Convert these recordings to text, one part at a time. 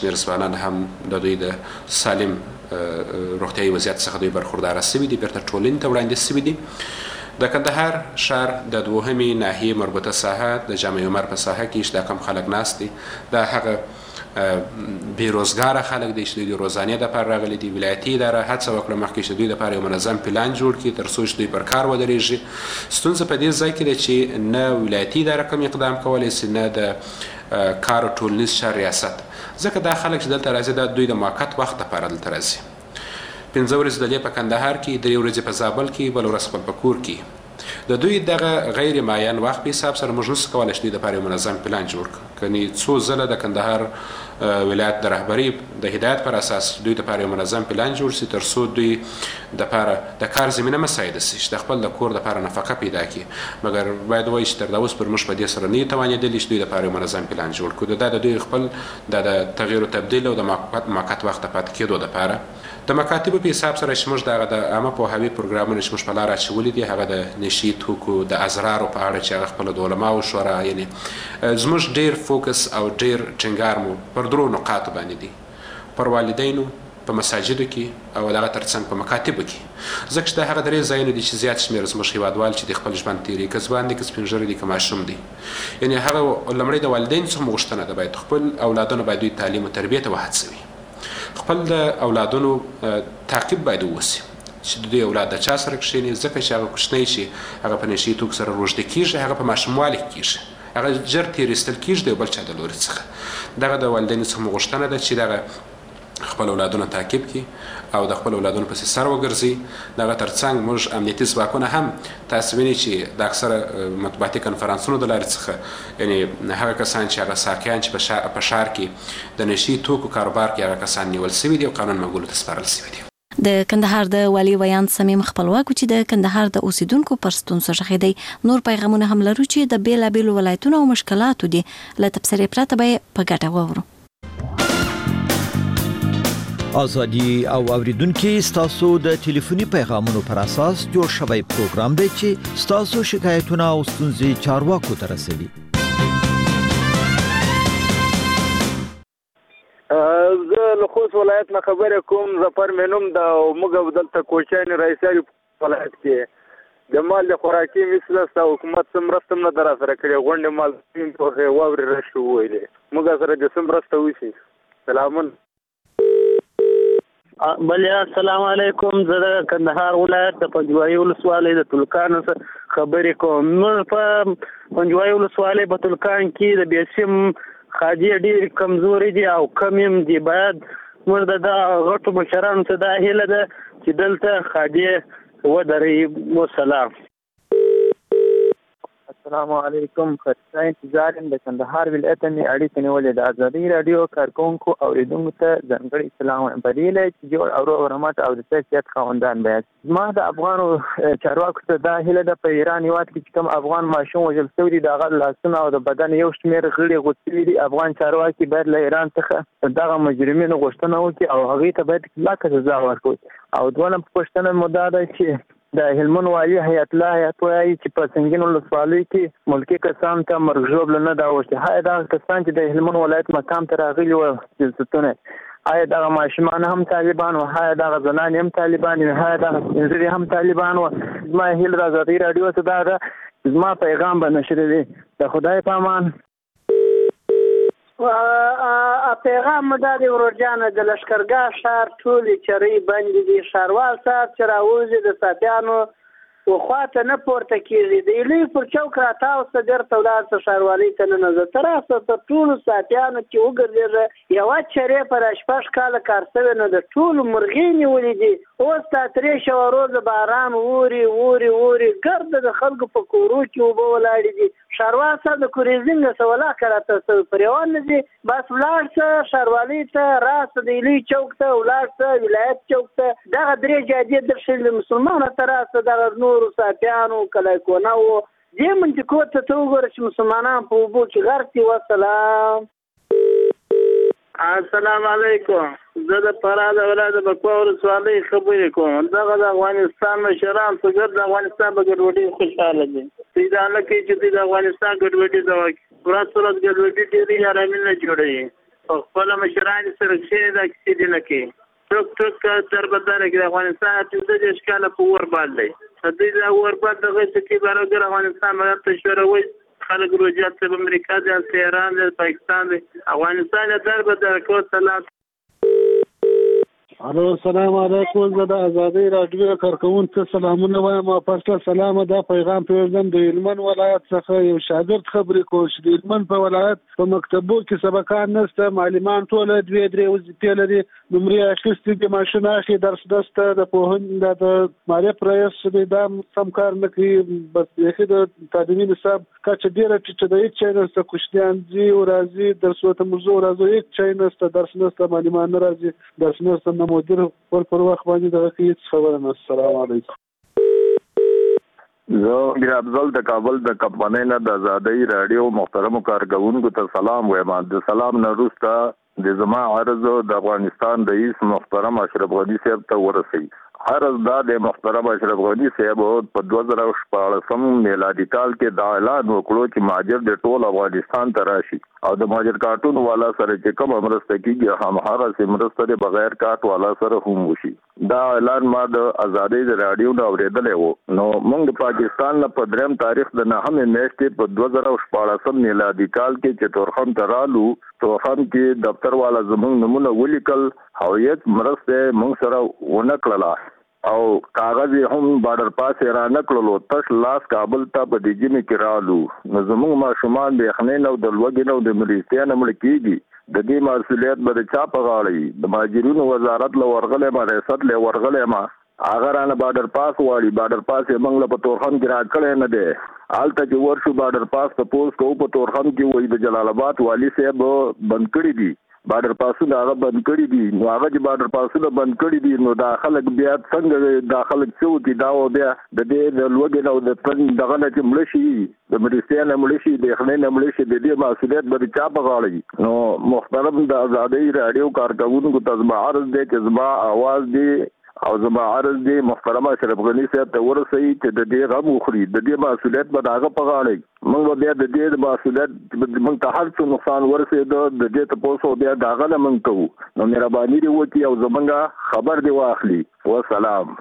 ځوانان هم د دوی د سالم روغتیايي وضعیت څخه دوی برخورداره سوي دي، بیرته ټولنې ته وړاندې سوي دي. د کندهار ښار د دوهمې ناحیې مربوطه ساحه د جامع عمر په ساحه کې چې دا کم خلک ناست دي، دا هغه بیروزګاره خلک دي چې دوی د روزانې دپاره راغلي دي. ولایتي اداره هڅه وکړه مخکې چې دوی دپاره یو منظم پلان جوړ کړي تر څو چې دوی پر کار ودرېږي. ستونزه په دې ځای کې ده چې نه ولایتي اداره کوم اقدام کولی سي، نه د کار او ټولنیز چار ریاست، ځکه دا خلک چې دلته راځي دا دوی د موقت وخت دپاره دلته راځي. 5 ورځې د دې په کندهار کې، 3 ورځې په زابل کې، بل ورځ خپل په کور کې. د دوی دغه غیر معین وخت په حساب سره موږ نشو کولی چې دوی دپاره یو منظم پلان جوړ کړو. کنی څو ځله د کندهار ولایت د رهبرۍ د هدایت پر اساس دوی دپاره یو منظم پلان جوړ سي تر څو دوی دپاره د کار زمینه مساعده سي چې د خپل د کور دپاره نفقه پیدا کړي. مګر باید وایي چې تر دا اوس پر موږ په دې سره نه یو توانېدلي چې دوی دپاره یو منظم پلان جوړ کړو. دا د دوی خپل د تغییر او تبدیل او د موقت وخت د پاتې کېدو دپاره د مکاتبو په حساب سره چې موږ دغه د عامه پوهاوي پروګرامونه چې موږ په لاره اچولي دي، هغه د نشي توکو د ازرارو په اړه چې هغه خپله د علماو شورا، یعنې زموږ ډېر فوکس او ډېر ټینګار مو پر 3 نقاطو باندې دي، پر والدینو، په مساجدو کې او دغه ترڅنګ په مکاتبو کې، ځکه چې دا هغه 3 ځایونه دي چې زیات شمېر زموږ هېوادوال چې د خپل ژوند تېري، که ځوان دي، که سپین ږیري دي، که ماشوم دي. یعنې هغه لومړی د والدینو څخه غوښتنه ده باید خپل اولادونه باید دوی تعلیم او تربیې ته وهڅوي. خپل د اولادونو تعقیب باید ووسي چې د دوی اولاد د چا سره کښېني، ځکه چې هغه کوچنی چې هغه په نشي توکو سره روږدی کېږي، هغه په ماشوموالي کې کېږي، هغه ژر تېرېستل کېږي د یو بل چا د لوري څخه. دغه د والدینو څخه غوښتنه ده چې دغه خپل اولادونه تعقیب کړي او د خپل اولادونو پسې سر وګرځي. دغه ترڅنګ موږ امنیتي ځواکونه هم تاسو وینئ چې د اکثره مطبوعاتي کنفرانسونو د لارې څخه، یعنې هغه کسان چې هغه ساقیان چې په ښار کې د نشي توکو کاروبار کې هغه کسان نیول سوي دي او قانون منګولو ته سپارل سوي دي. د کندهار د والي ویان صمیم خپلواک چې د کندهار د اوسیدونکو پر ستونزو غږېدی. نور پیغامونه هم لرو چې د بیلابیلو ولایتونو او مشکلاتو دي، له تبصرې پرته به په ګټه واورو. ازادي او اوریدونکو ستاسو د ټلیفوني پیغامونو پر اساس جوړ شوی پروګرام دی چې ستاسو شکایتونه او ستونزې چارواکو ته رسوي. زه له خوست ولایت نه خبرې کوم. ظفر مې نوم ده او موږ دلته کوچیانې رئیساري ولایت کې د مال د خوراکي مثلث حکومت څه مرسته هم نه ده راسره کړې. غونډې مال په واورې راشي وویلې موږ سره د څه مرسته وشي. سلامونه. بلیا السلام علیکم. زه د کندهار ولایت د پنجوایي ولسوالۍ د تلکان خبرې کوم. موږ په پنجوایي ولسوالۍ په تلکان کې د بیسیم خادي ډېر کمزوري دي او کم هم دي. باید موږ د غټو مشرانو ته دا هیله ده چې دلته خادي ودرې. وسلام. السلام علیکم. خدای انتظار د کندهار ولایت نه اړیکې نیولې د ازادي رادیو کارکونکو او اوریدونکو ته ځانګړي سلام. بدیله چې جوړ او ورمات او د سیاست خوندان بیان ما د افغانو چارواکو ته دا هیله ده په ایران هیواد کې کوم افغان ماشوم وژل شوی دی دغه لاسونه او د بدن یو شمېر غړي غوڅوي دي. افغان چارواکي باید له ایران څخه دغه مجرمینو غوښتنه وکړي او هغوی ته باید کلکه سزا ورکړي. او دویم پوښتنه مو دا ده چې د هلمند والي حیات الله حیات وایي چې په سنگین ولسوالۍ کې ملکي کسان ته مرګ ژوبله نه ده اوښتې. هغه دغه کسان چې د هلمند ولایت مقام ته راغلي وو جلستونه، آیا دغه ماشومان هم طالبان وو، آیا دغه زنانې هم طالبان وو، آیا دغه سپین ږیري هم طالبان وو؟ زما هیله د ازادي راډیو ته دا ده زما پیغام به نشر وي. د خدای په امان. پیغام دا دی ورجانه د لشکرګاه ښار ټولې چرۍ بندې دي. ښاروال صاحب چې راوځي د صافیانو وخواته نه پورته کېږي. د ایلوی پر چوک راتاوسته بېرته ولاړ شه ښاروالۍ ته ننوځه. ته راسه په ټولو صافیانو کې وګرځېږه. یوه چرې په را شپږ کاله کار شوې نه ده. ټولو مرغۍ نیولې دي. اوس تا 300 روزه باران اوري ګرده د خلکو په کورو کې اوبه ولاړې دي. ښاروال صاحب د کوریزم نه څه ولاکه راته پرېوان نه دي. بس ولاړ شه ښاروالۍ ته، راسه د ایلوی چوک ته، ولاړ شه ولایت چوک ته. دغه 3 جادې درښلي مسلمانو ته راسه. دغه نورو صافیانو کلایکونه وو دې منطقو ته وګوره چې مسلمانان په اوبو کې غرق دي. وسلام. السلام علیکم. زه د فراه د ولایت بکوا ولسوالۍ خبرې کوم. دغه د افغانستان مشران په ګرد د افغانستان په ګډوډۍ خوشحاله دي. دوی دا نه کوي چې دوی د افغانستان ګډوډي ده. ورځ ګډوډي ډېرې حرامي نه جوړوي خپل مشران سره چې دا کیسې دي نه کوي ټوک تر بدره کې د افغانستان 15 کاله په ور باندې د دې ور باندې دغه چې برابر افغانستان مګر تشوروي خلک روجات په امریکا د ایران د پاکستان د افغانستان در بدره کې سلام الو السلام علیکم زه د ازادي رادیو کارکونکو سلامونه وایم او پښتو سلام دا پیغام پیژدم د هلمند ولایت څخه یو شاګرد خبرې کوم چې د هلمند په ولایت په مکتبو کې سبقان نشته معلمان ټول 2-3 وظیفې لري نمرې اخیستې دي ماشین اخی درس دسته د پوهنې د معرف رئیس د دام سم کار نه کوي بس یې د تعلیمي نصاب کچه ډیره چې د هیڅ چینل څخه کوشتيان دي او راځي درس وته موضوع راځي هیڅ چینل څخه درس نشته معلمان نه راځي درس نشته مدیر پر وخت باندې دغه هیڅ خبره نه السلام علیکم زه میر افضل د کابل د کمپنۍ نه د ازادي رادیو محترم کارکونکو ته سلام وایم د سلام نه وروسته د زما عرض د افغانستان رئیس محترم اشرف غنی صاحب ته ورسي عرض دا د محترم اشرف غنی صاحب په 2014 میلادي کال کې دا اعلان وکړو چې مهاجر د ټول افغانستان ته راشي او د مهاجر کارتون والا سره چې کوم مرسته کیږي همغه سمرسته د بغیر کارت والا سره هم وشي دا اعلان ما د ازادي رادیو نو اوریدل وو نو موږ پاکستان په دریم تاریخ د 9 میاشتې په 2014 میلادي کال کې چې تورخم ترالو تورخم کې دفتر والا زموږ نمونه ولیکل هویت مرسته موږ سره ونکړه او کاغذ هم بارډر پاس را نکړلو تش لاس کابل ته په دیجی می کرالو نو زموږ ماشومان به خنین او د لوګي نو د مریضتیا نه مړ کیږي د دې مسؤلیت به چا په غاړه د ماجرونو وزارت له ورغله ما ریاست له ورغله ما اگر ان بارډر پاس واړي بارډر پاس یې موږ له په تورخم کې راکړې نه ده آلته چې ورشو بارډر پاس ته پوس کو په تورخم کې وای د جلال آباد والی صاحب بند کړی دي بارډر پاسونه هغه بند کړی دي نو هغه چې بارډر پاسونه بند کړی دي نو داخله بیا څنګه داخله څو دي دا او بیا د دې د لوګي نو د پن دغه نه چې ملشي د مریضتیا ملشي د خلینو ملشي د دې مسؤلیت به چا په غاړه نو محترم د ازادي رادیو کارکونکو تزما عرض دې چې زما आवाज دې او زما عرض دی محترم اشرف غنی صاحب ته ورسي چې د دې غو خوري د دې مسؤلیت به هغه په غاړه موږ بیا د دې مسؤلیت موږ ته هر څه نقصان ورسي د دې ته پوسو بیا داغه نه موږ کوو نو مهرباني دی وکي او زمونږه خبر دی واخلي والسلام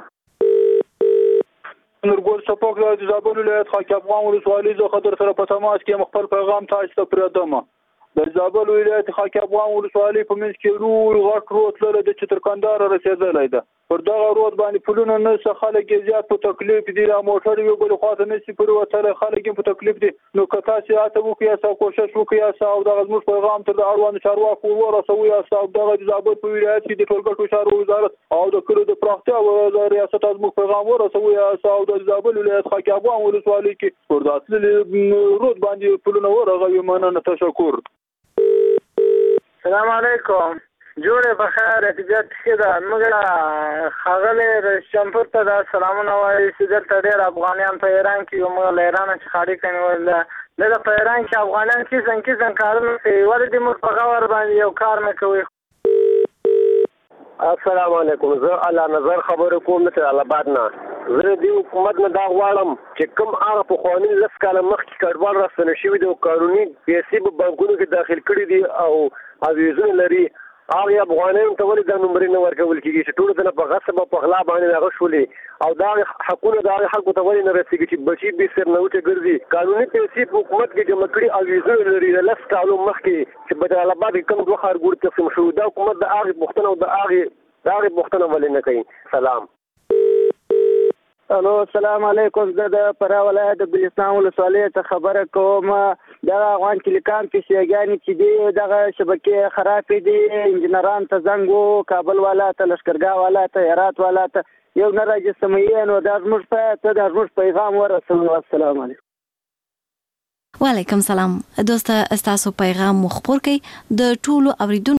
نورګل سپوک د زابل ولایت خاک افغان ولسوالۍ زه خطر سره په تماس کې خپل پیغام تاسو ته پرېږدم د زابل ولایت خاک افغان ولسوالۍ په منځ کې لوی غټ روډ لري د چترکندار رسیدلی ده پر دغه روډ باندې پلونه نه څه خلک زیات په تکلیف دي را موټر یو بل خواته نشي پر وتره خلک په تکلیف دي نو کتا چې اته وکیا سا کوشش وکیا سا او دغه موږ پیغام تر اړوند چارواکو ورسوي او دغه زابل په ولایت کې د ټولګټو شهر وزارت او د کلو د پراختیا وزارت ریاست از موږ پیغام ورسوي او د زابل ولایت خاک افغان ولسوالۍ کې پر داسې روډ باندې پلونه ورغوي مننه تشکر السلام علیکم جوړه بخیر احتجاج کړه موږ خاغله شمپور ته د سلامونه وایي چې دلته ډېر افغانان په ایران کې یو موږ له ایران څخه خاري کړي ول د په ایران کې افغانان کې کارونه کوي ولې موږ په غور باندې یو کار نه کوي السلام علیکم زه الله نظر خبرې کوم ته الاباد نه زه د حکومت نه دا غواړم چې کوم هغه په قانون لس کاله مخکې کډوال راستنه شوي د قانوني پیسې په بانکونو کې داخل کړي دي او اویزونه لري هغه افغانانو ته ولې د نمبرې نه ورکول کېږي چې ټول ته په غصب او په غلا باندې هغه شولې او دا حقونه د خلکو ته ولې نه رسېږي چې بچي به سر نه وټه ګرځي قانوني پیسې په حکومت کې جمع کړي او اویزونه لري د لس کالو مخکې چې په جلال آباد کې کوم دوه ښارګوټي تقسیم شوي دا حکومت د هغې پوښتنه او د هغې پوښتنه ولې نه کوي سلام الو السلام علیکم زه د فراه ولایت د ګلستان ولسوالۍ ته خبره کوم دغه افغان ټیلیکام پیسېګانې چې دي دغه شبکې خرابې دي انجینران ته زنګ و کابل والا ته لشکرګاه والا ته هرات والا ته یو نه راجسموي نو دا زموږ پیغام ورسوي السلام علیکم وعلیکم سلام دوسته ستاسو پیغام مخبر کړئ د ټولو اوریدونکو